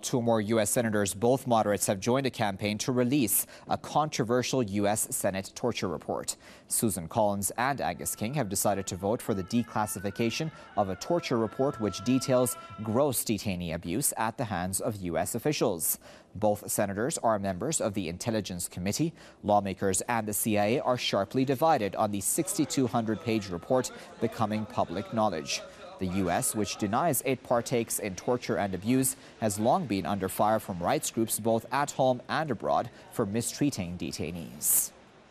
Two more U.S. senators, both moderates, have joined a campaign to release a controversial U.S. Senate torture report. Susan Collins and Angus King have decided to vote for the declassification of a torture report which details gross detainee abuse at the hands of U.S. officials. Both senators are members of the Intelligence Committee. Lawmakers and the CIA are sharply divided on the 6,200-page report becoming public knowledge. The U.S., which denies it partakes in torture and abuse, has long been under fire from rights groups both at home and abroad for mistreating detainees.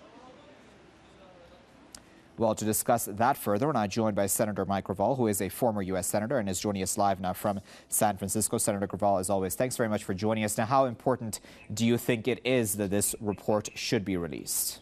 Well, to discuss that further, we're now joined by Senator Mike Graval, who is a former U.S. Senator and is joining us live now from San Francisco. Senator Graval, as always, thanks very much for joining us. Now, how important do you think it is that this report should be released?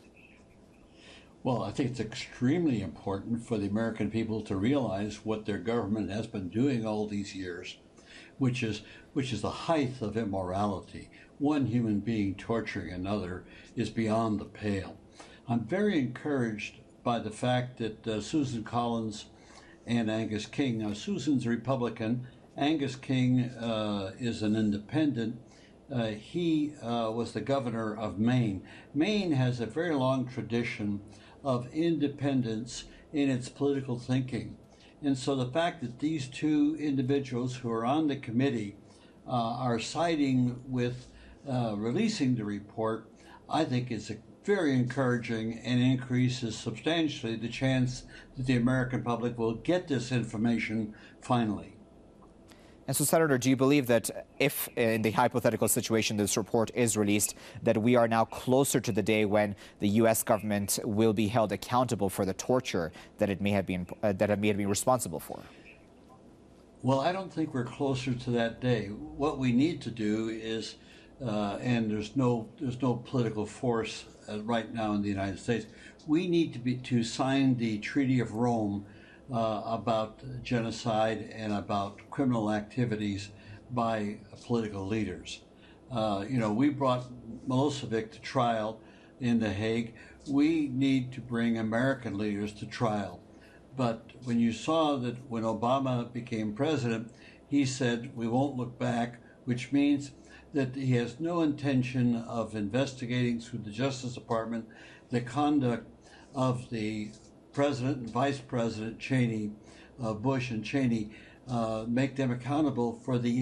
Well, I think it's extremely important for the American people to realize what their government has been doing all these years, which is the height of immorality. One human being torturing another is beyond the pale. I'm very encouraged by the fact that Susan Collins and Angus King. Now, Susan's a Republican. Angus King is an independent. He was the governor of Maine. Maine has a very long tradition of independence in its political thinking. And so the fact that these two individuals who are on the committee are siding with releasing the report, I think is very encouraging and increases substantially the chance that the American public will get this information finally. And so, Senator, do you believe that if, in the hypothetical situation this report is released, that we are now closer to the day when the U.S. government will be held accountable for the torture that it may have been responsible for? Well, I don't think we're closer to that day. What we need to do is, and there's no political force right now in the United States. We need to sign the Treaty of Rome about genocide and about criminal activities by political leaders. We brought Milosevic to trial in The Hague. We need to bring American leaders to trial. But when you saw that when Obama became president, he said, we won't look back, which means that he has no intention of investigating through the Justice Department the conduct of the President and Vice President Cheney, Bush and Cheney, make them accountable for the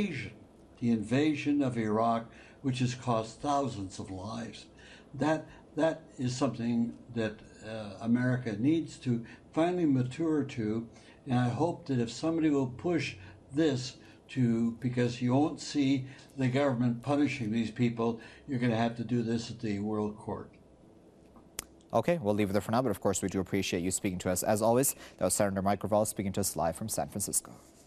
invasion of Iraq, which has cost thousands of lives. That is something that America needs to finally mature to, and I hope that if somebody will push this because you won't see the government punishing these people, you're going to have to do this at the World Court. Okay, we'll leave it there for now, but of course we do appreciate you speaking to us. As always, that was Senator Mike Graval speaking to us live from San Francisco.